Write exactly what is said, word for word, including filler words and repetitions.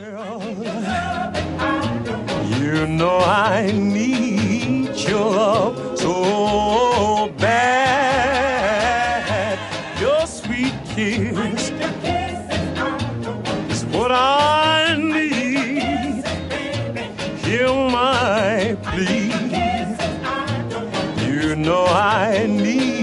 You know I need your love so bad. Your sweet kiss is what I need. Hear my plea. You know I need